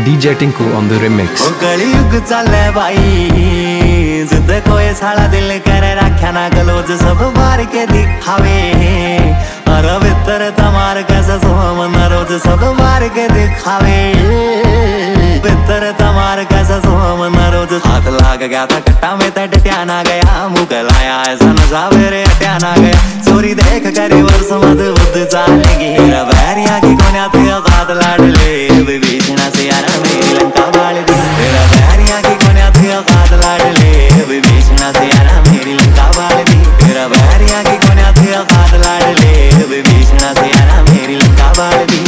DJ Tinku on the remix. कलयुग चले भाई जिद कोई साला दिल करे रखा ना गलोज सब मार के दिखावे और भीतर तमार कैसे सोमन रोज सब मार के दिखावे भीतर तमार कैसे सोमन रोज हाथ लाग गया था कट्टा में टट्या ना गया मुँह लाया ऐसा नशा मेरे हट्या ना गया चोरी देख कर वर्ष मत बुद्ध चालेगी बैरिया की कोन्या थे औकात लाडले विभीषणा से यारा मेरी लंका बाल दी तेरा बैरिया की कोन्या थे औकात लाडले विभीषणा से यारा मेरी लंका बाल दी तेरा बैरिया की कोन्या थे औकात लाडले विभीषणा से यारा मेरी लंका बाल दी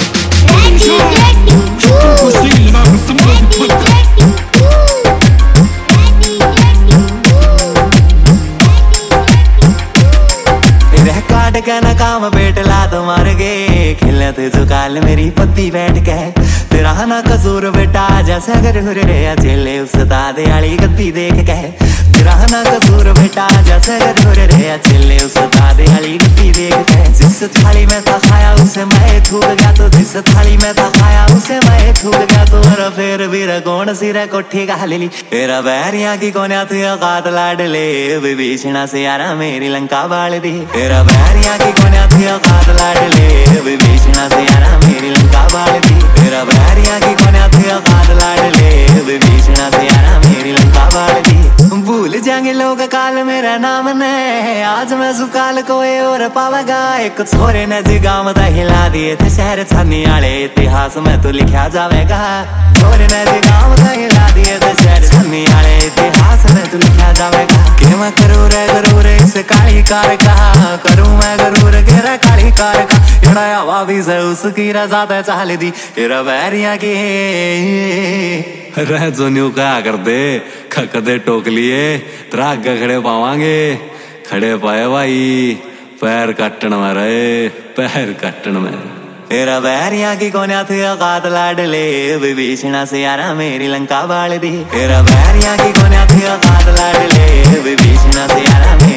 के न काम बेटला तो मार गे खिलने थे जो काल मेरी पत्ती बैठ के तेरा ना कसूर बेटा जैसे अगर रे चेले उस दादे वाली गद्दी देख के तेरा ना कसूर बेटा जैसे अगर रे चेले उस दादे वाली गद्दी देख के जिस थाली में था खाया उसे मैं थूक गया तो जिस थाली में था खाया उसे मैं थूक गया तो फिर भी कौन सी रे कोठी का ले ली तेरा बैरिया की कोन्या थी औकात लाडले विभीषणा से यारा मेरी लंका बाल दी तेरा बैरिया की कोन्या थी औकात लाडले विभीषणा से यारा मेरी लंका बाल दी तेरा बैरिया की कोन्या थी औकात लाडले विभीषणा से यारा मेरी लंका बाल दी भूल जाएंगे लोग काल मेरा नाम ने आज मैं सुकाल कोई और पावेगा एक छोरे ने जिगाम हिला दिए थे शहर छानी वाले इतिहास में तो लिखा जाएगा छोरे ने जिगाम हिला दिए थे शहर छानी वाले इतिहास में तो लिखा जाएगा कि मैं करूँ रे इसे काली कार कहा करूँ मैं करूँ रे घेरा काली कार का एड़ा हवा भी से उसकी रजा ते चाल दी तेरा बैरिया की रह जो न्यू क्या कर दे खक दे टोक लिए तेरा आगे खड़े पावांगे खड़े पाए भाई पैर कट्टन में रहे पैर कट्टन में तेरा बैरिया की कोन्या थी औकात लाडले विभीषणा से यारा मेरी लंका बाल दी तेरा बैरिया की कोन्या थी औकात लाडले विभीषणा से यारा